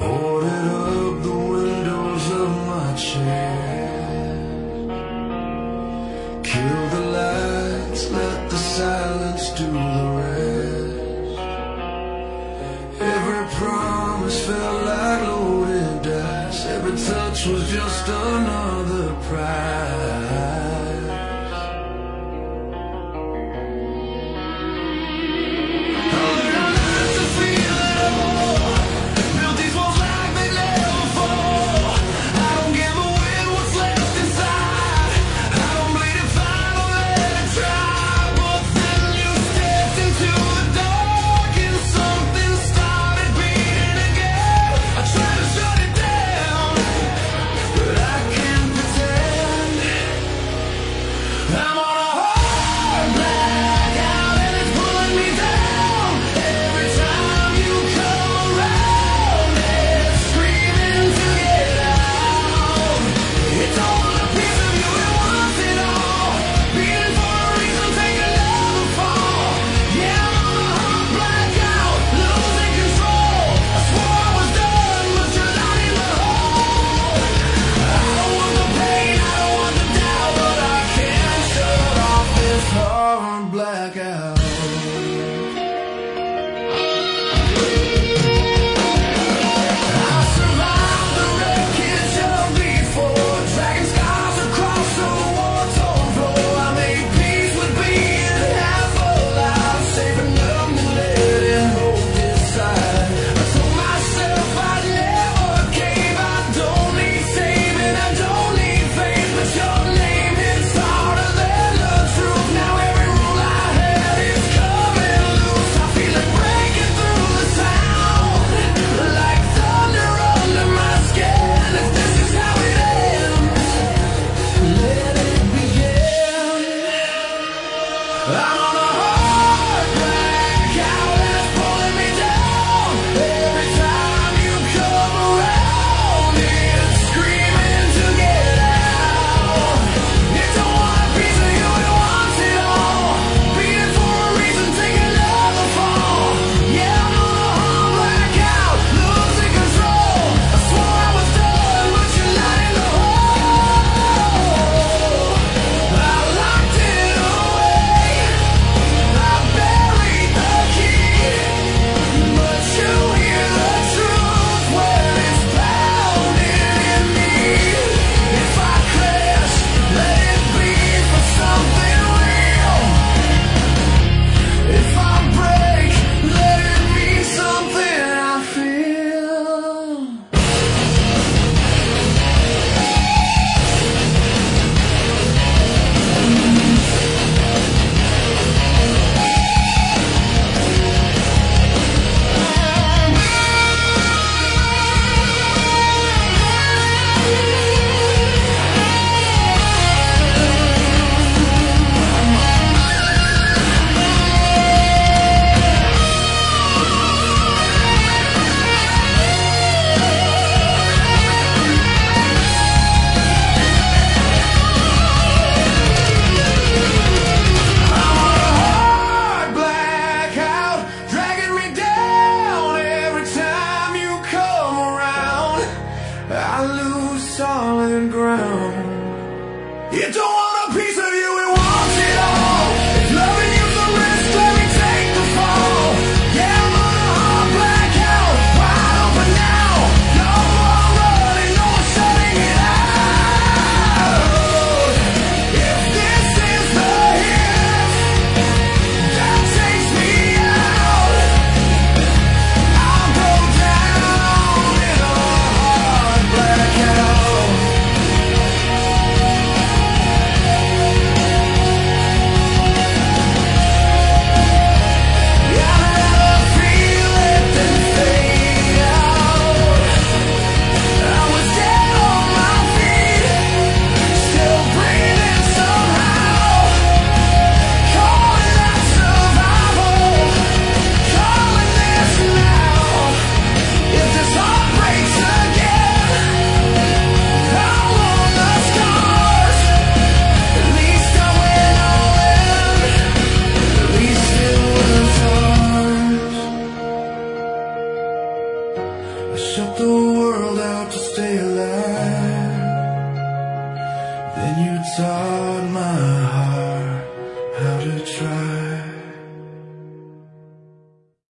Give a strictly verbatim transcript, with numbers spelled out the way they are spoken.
boarded up the windows of my chair. Kill the lights, let the silence do the rest. Every promise felt like loaded dice. Every touch was just another prize. Blackout. I lose solid ground. It don't want a piece of you, it wants it all. If loving you's a risk, let me take the fall. Yeah, I'm on a hard blackout, wide open now. No more running, no more shutting it out. If this is the hit that takes me out, I'll go down in a hard blackout. I shut the world out to stay alive. Then you taught my heart how to try.